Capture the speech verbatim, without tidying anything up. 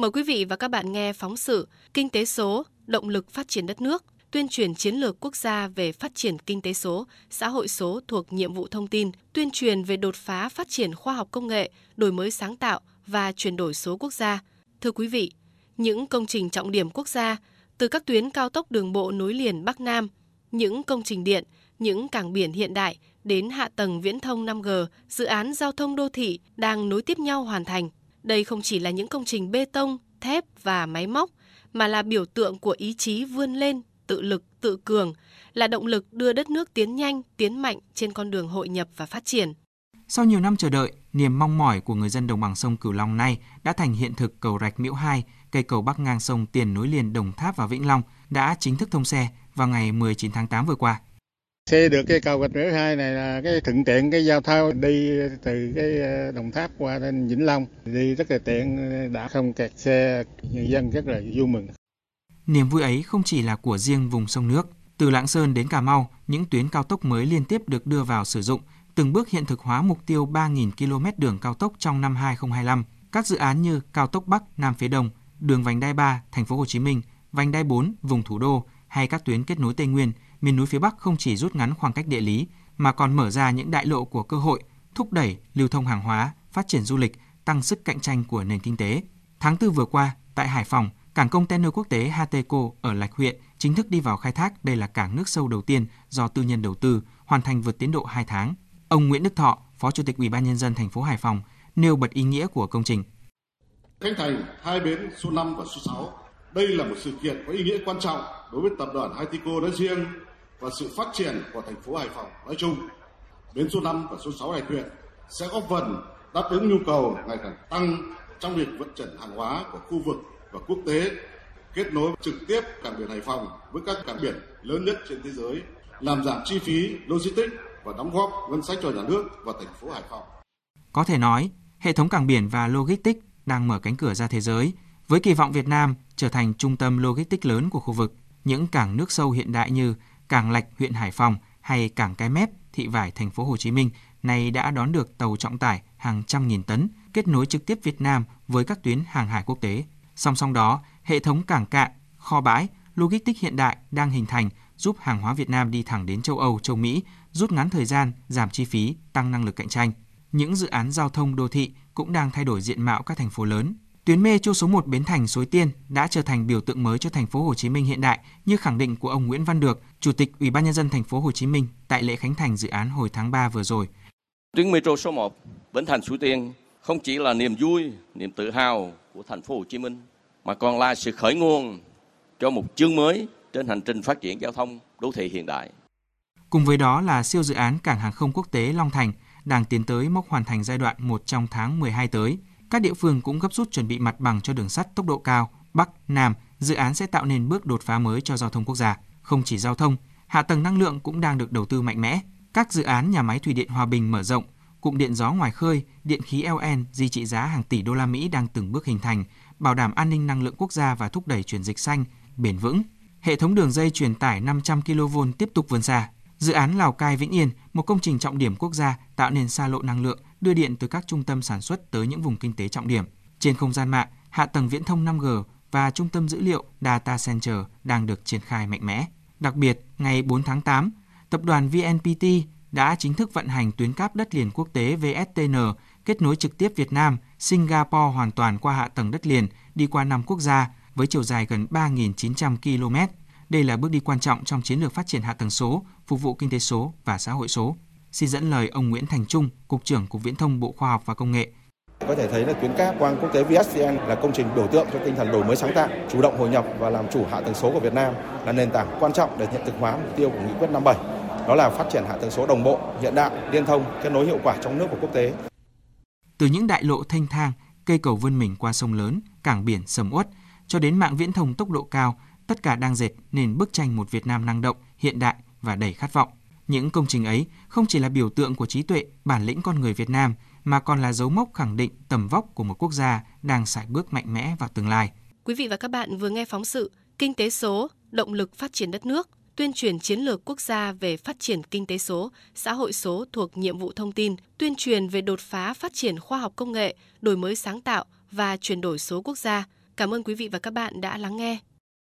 Mời quý vị và các bạn nghe phóng sự Kinh tế số, động lực phát triển đất nước, tuyên truyền chiến lược quốc gia về phát triển kinh tế số, xã hội số thuộc nhiệm vụ thông tin, tuyên truyền về đột phá phát triển khoa học công nghệ, đổi mới sáng tạo và chuyển đổi số quốc gia. Thưa quý vị, những công trình trọng điểm quốc gia, từ các tuyến cao tốc đường bộ nối liền Bắc Nam, những công trình điện, những cảng biển hiện đại đến hạ tầng viễn thông năm G, dự án giao thông đô thị đang nối tiếp nhau hoàn thành. Đây không chỉ là những công trình bê tông, thép và máy móc, mà là biểu tượng của ý chí vươn lên, tự lực, tự cường, là động lực đưa đất nước tiến nhanh, tiến mạnh trên con đường hội nhập và phát triển. Sau nhiều năm chờ đợi, niềm mong mỏi của người dân đồng bằng sông Cửu Long nay đã thành hiện thực. Cầu Rạch Miễu hai, cây cầu bắc ngang sông Tiền nối liền Đồng Tháp và Vĩnh Long đã chính thức thông xe vào ngày mười chín tháng tám vừa qua. Xây được cây cầu Rạch Miễu hai này là cái thuận tiện cái giao thông đi từ cái Đồng Tháp qua đến Vĩnh Long, đi rất là tiện, đã không kẹt xe, người dân rất là vui mừng. Niềm vui ấy không chỉ là của riêng vùng sông nước. Từ Lạng Sơn đến Cà Mau, những tuyến cao tốc mới liên tiếp được đưa vào sử dụng, từng bước hiện thực hóa mục tiêu ba nghìn ki lô mét đường cao tốc trong năm hai không hai lăm. Các dự án như cao tốc Bắc Nam phía Đông, đường vành đai ba thành phố Hồ Chí Minh, vành đai bốn vùng thủ đô hay các tuyến kết nối Tây Nguyên, miền núi phía Bắc không chỉ rút ngắn khoảng cách địa lý mà còn mở ra những đại lộ của cơ hội, thúc đẩy lưu thông hàng hóa, phát triển du lịch, tăng sức cạnh tranh của nền kinh tế. Tháng tư vừa qua, tại Hải Phòng, cảng container quốc tế Hateco ở Lạch Huyện chính thức đi vào khai thác. Đây là cảng nước sâu đầu tiên do tư nhân đầu tư, hoàn thành vượt tiến độ hai tháng. Ông Nguyễn Đức Thọ, Phó Chủ tịch Ủy ban nhân dân thành phố Hải Phòng nêu bật ý nghĩa của công trình. Khánh thành hai bến số năm và số sáu. Đây là một sự kiện có ý nghĩa quan trọng đối với tập đoàn Hateco nói riêng và sự phát triển của thành phố Hải Phòng nói chung. Bến số năm và số sáu Lạch Huyện sẽ góp phần đáp ứng nhu cầu ngày càng tăng trong việc vận chuyển hàng hóa của khu vực và quốc tế, kết nối trực tiếp cảng biển Hải Phòng với các cảng biển lớn nhất trên thế giới, làm giảm chi phí logistics và đóng góp ngân sách cho nhà nước và thành phố Hải Phòng. Có thể nói, hệ thống cảng biển và logistics đang mở cánh cửa ra thế giới, với kỳ vọng Việt Nam trở thành trung tâm logistics lớn của khu vực. Những cảng nước sâu hiện đại như cảng Lạch huyện Hải Phòng hay cảng Cái Mép, Thị Vải thành phố Hồ Chí Minh này đã đón được tàu trọng tải hàng trăm nghìn tấn, kết nối trực tiếp Việt Nam với các tuyến hàng hải quốc tế. Song song đó, hệ thống cảng cạn, kho bãi, logistics hiện đại đang hình thành, giúp hàng hóa Việt Nam đi thẳng đến châu Âu, châu Mỹ, rút ngắn thời gian, giảm chi phí, tăng năng lực cạnh tranh. Những dự án giao thông đô thị cũng đang thay đổi diện mạo các thành phố lớn. Tuyến metro số một Bến Thành - Suối Tiên đã trở thành biểu tượng mới cho thành phố Hồ Chí Minh hiện đại, như khẳng định của ông Nguyễn Văn Được, Chủ tịch Ủy ban nhân dân thành phố Hồ Chí Minh tại lễ khánh thành dự án hồi tháng ba vừa rồi. Tuyến metro số một Bến Thành - Suối Tiên không chỉ là niềm vui, niềm tự hào của thành phố Hồ Chí Minh mà còn là sự khởi nguồn cho một chương mới trên hành trình phát triển giao thông đô thị hiện đại. Cùng với đó là siêu dự án cảng hàng không quốc tế Long Thành đang tiến tới mốc hoàn thành giai đoạn một trong tháng mười hai tới. Các địa phương cũng gấp rút chuẩn bị mặt bằng cho đường sắt tốc độ cao Bắc Nam. Dự án sẽ tạo nên bước đột phá mới cho giao thông quốc gia. Không chỉ giao thông, hạ tầng năng lượng cũng đang được đầu tư mạnh mẽ. Các dự án nhà máy thủy điện Hòa Bình mở rộng, cụm điện gió ngoài khơi, điện khí lờ en di trị giá hàng tỷ đô la Mỹ đang từng bước hình thành, bảo đảm an ninh năng lượng quốc gia và thúc đẩy chuyển dịch xanh, bền vững. Hệ thống đường dây truyền tải năm trăm ki lô vôn tiếp tục vươn xa. Dự án Lào Cai Vĩnh Yên, một công trình trọng điểm quốc gia tạo nền xa lộ năng lượng, đưa điện từ các trung tâm sản xuất tới những vùng kinh tế trọng điểm. Trên không gian mạng, hạ tầng viễn thông năm G và trung tâm dữ liệu Data Center đang được triển khai mạnh mẽ. Đặc biệt, ngày bốn tháng tám, tập đoàn vê en pê tê đã chính thức vận hành tuyến cáp đất liền quốc tế vê ét tê en, kết nối trực tiếp Việt Nam, Singapore hoàn toàn qua hạ tầng đất liền, đi qua năm quốc gia với chiều dài gần ba nghìn chín trăm ki lô mét. Đây là bước đi quan trọng trong chiến lược phát triển hạ tầng số, phục vụ kinh tế số và xã hội số. Xin dẫn lời ông Nguyễn Thành Trung, Cục trưởng Cục Viễn thông Bộ Khoa học và Công nghệ. Có thể thấy là tuyến cáp quang quốc tế vê ét tê en là công trình biểu tượng cho tinh thần đổi mới sáng tạo, chủ động hội nhập và làm chủ hạ tầng số của Việt Nam, là nền tảng quan trọng để hiện thực hóa mục tiêu của Nghị quyết năm bảy. Đó là phát triển hạ tầng số đồng bộ, hiện đại, liên thông, kết nối hiệu quả trong nước và quốc tế. Từ những đại lộ thênh thang, cây cầu vươn mình qua sông lớn, cảng biển sầm uất, cho đến mạng viễn thông tốc độ cao, tất cả đang dệt nên bức tranh một Việt Nam năng động, hiện đại và đầy khát vọng. Những công trình ấy không chỉ là biểu tượng của trí tuệ, bản lĩnh con người Việt Nam, mà còn là dấu mốc khẳng định tầm vóc của một quốc gia đang sải bước mạnh mẽ vào tương lai. Quý vị và các bạn vừa nghe phóng sự Kinh tế số, động lực phát triển đất nước, tuyên truyền chiến lược quốc gia về phát triển kinh tế số, xã hội số thuộc nhiệm vụ thông tin, tuyên truyền về đột phá phát triển khoa học công nghệ, đổi mới sáng tạo và chuyển đổi số quốc gia. Cảm ơn quý vị và các bạn đã lắng nghe.